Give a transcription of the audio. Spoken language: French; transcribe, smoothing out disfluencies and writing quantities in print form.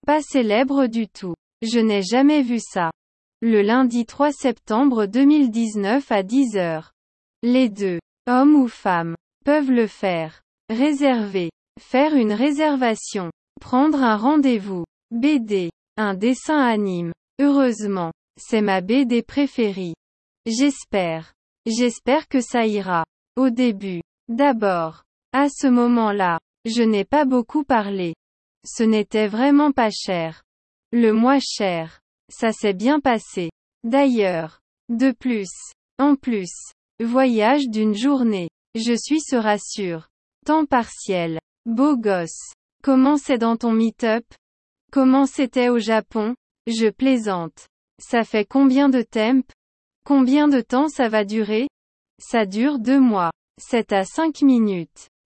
Pas célèbre du tout. Je n'ai jamais vu ça. Le lundi 3 septembre 2019 à 10 heures. Les deux, hommes ou femmes, peuvent le faire. Réserver. Faire une réservation. Prendre un rendez-vous. BD. Un dessin anime. Heureusement. C'est ma BD préférée. J'espère. J'espère que ça ira. Au début. D'abord. À ce moment-là. Je n'ai pas beaucoup parlé. Ce n'était vraiment pas cher. Le moins cher. Ça s'est bien passé. D'ailleurs. De plus. En plus. Voyage d'une journée. Je suis se rassure. Temps partiel. Beau gosse. Comment c'est dans ton meet-up? Comment c'était au Japon? Je plaisante. Ça fait combien de temp? Combien de temps ça va durer? Ça dure 2 mois. C'est à 5 minutes.